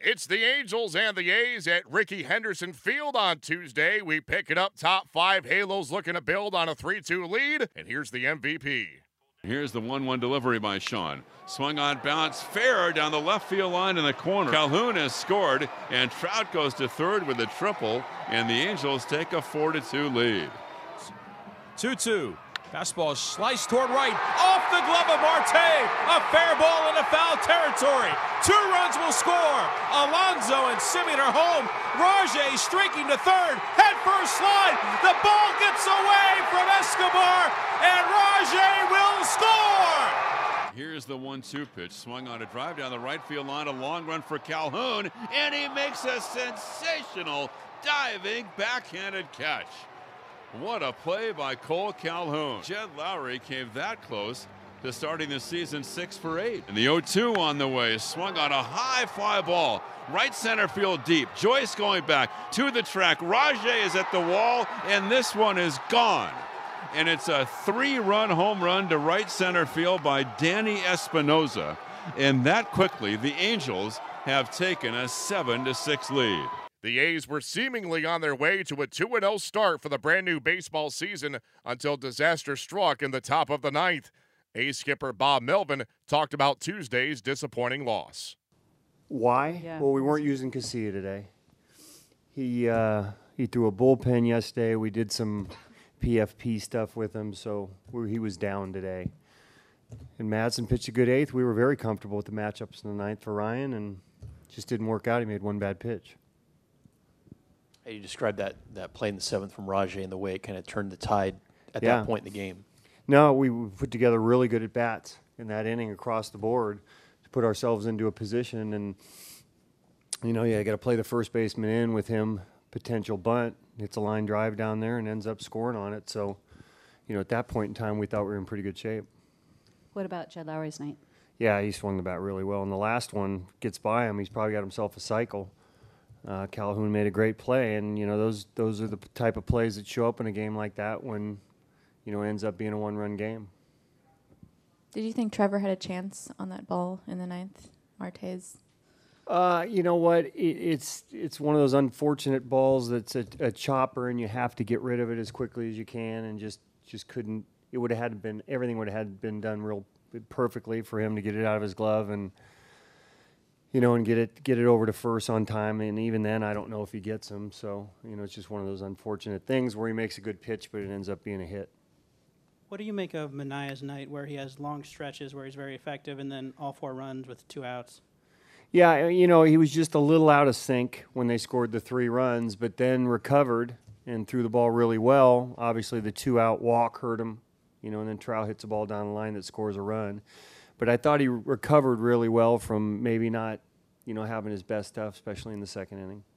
It's the Angels and the A's at Rickey Henderson Field on Tuesday. We pick it up top five. Halos looking to build on a 3-2 lead. And here's the MVP. Here's the 1-1 delivery by Sean. Swung on bounce, fair down the left field line in the corner. Calhoun has scored, and Trout goes to third with a triple, and the Angels take a 4-2 lead. 2-2. Fastball sliced toward right, off the glove of Marte. A fair ball into foul territory. 2 runs will score. Alonso and Semien are home. Rajai streaking to third. Head first slide. The ball gets away from Escobar, and Rajai will score. Here's the 1-2 pitch. Swung on a drive down the right field line. A long run for Calhoun, and he makes a sensational diving backhanded catch. What a play by Cole Calhoun. Jed Lowrie came that close to starting the season 6 for 8. And the 0-2 on the way. Swung on a high fly ball. Right center field deep. Joyce going back to the track. Rajai is at the wall, and this one is gone. And it's a 3-run home run to right center field by Danny Espinoza. And that quickly, the Angels have taken a 7-6 lead. The A's were seemingly on their way to a 2-0 start for the brand new baseball season until disaster struck in the top of the 9th. A's skipper Bob Melvin talked about Tuesday's disappointing loss. Why? Yeah. Well, we weren't using Casilla today. He threw a bullpen yesterday. We did some PFP stuff with him, so he was down today. And Madsen pitched a good 8th. We were very comfortable with the matchups in the 9th for Ryan, and just didn't work out. He made one bad pitch. How you described that play in the 7th from Rajai and the way it kind of turned the tide at Yeah. that point in the game. No, we put together really good at-bats in that inning across the board to put ourselves into a position. And, you got to play the first baseman in with him, potential bunt, hits a line drive down there and ends up scoring on it. So, at that point in time, we thought we were in pretty good shape. What about Jed Lowrie's night? Yeah, he swung the bat really well. And the last one gets by him. He's probably got himself a cycle. Calhoun made a great play, and those are the type of plays that show up in a game like that when it ends up being a 1-run game. Did you think Trevor had a chance on that ball in the 9th, Marte's? You know what? It's one of those unfortunate balls that's a chopper, and you have to get rid of it as quickly as you can, and just couldn't. It would have had been everything would have had been done real perfectly for him to get it out of his glove and. And get it over to first on time. And even then, I don't know if he gets him. So, it's just one of those unfortunate things where he makes a good pitch, but it ends up being a hit. What do you make of Manaya's night where he has long stretches where he's very effective and then all 4 runs with 2 outs? Yeah, he was just a little out of sync when they scored the 3 runs, but then recovered and threw the ball really well. Obviously, the 2-out walk hurt him, and then Trout hits a ball down the line that scores a run. But I thought he recovered really well from maybe not, having his best stuff, especially in the 2nd inning.